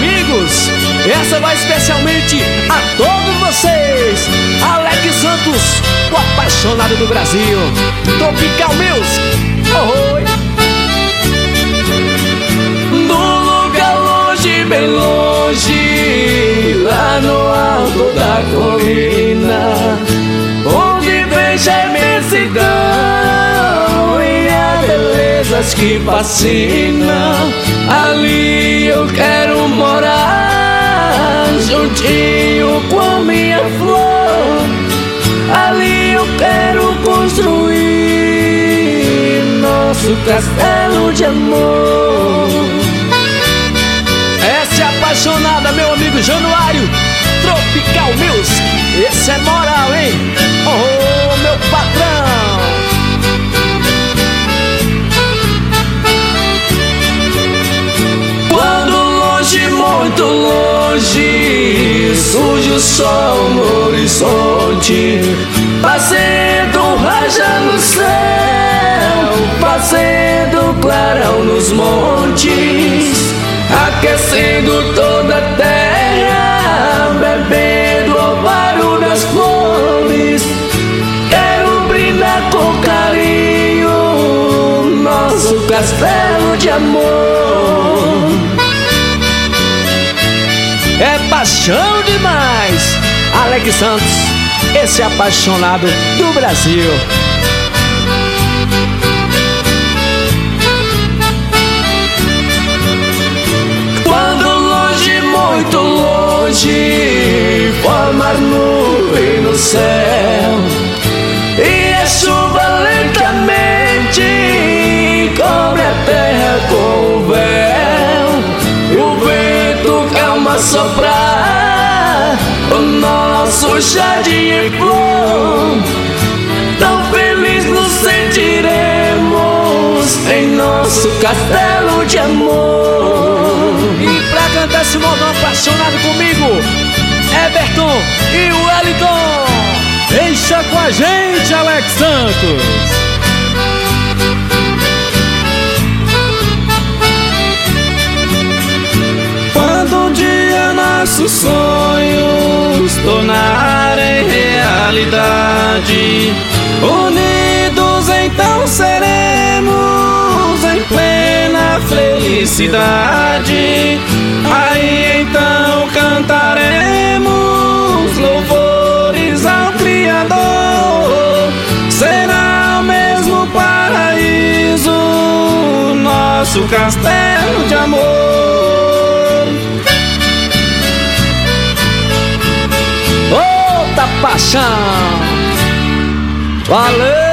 amigos. Essa vai especialmente a todos vocês. Alex Santos, o apaixonado do Brasil. Tropical Music. Oi. Num lugar longe, bem longe, lá no alto da colina, onde vejo a imensidão e as belezas que fascinam, ali eu quero morar, juntinho com a minha flor. Ali eu quero construir nosso castelo de amor. Essa é apaixonada, meu amigo Januário. Tropical Music. Esse é moral, hein? Oh, meu patrão. Quando longe, muito longe, surge o sol no horizonte, fazendo raja no céu, fazendo clarão nos montes, aquecendo toda a terra, bebendo o orvalho das flores. Quero brindar com carinho nosso castelo de amor. É paixão demais. Alex Santos, esse apaixonado do Brasil. Quando longe, muito longe, forma as nuvens no céu e a chuva lentamente cobre a terra com o véu, e o vento calma soprar o nosso jardim em flor. Tão feliz nos sentiremos em nosso castelo de amor. E pra cantar esse modão apaixonado comigo, Everton e o Wellington. Deixa com a gente, Alex Santos. Quando um dia nossos sonhos tornarem realidade, unidos então seremos em plena felicidade. Aí então cantaremos louvores ao Criador. Será o mesmo paraíso, nosso castelo de amor. Outra paixão. Valeu!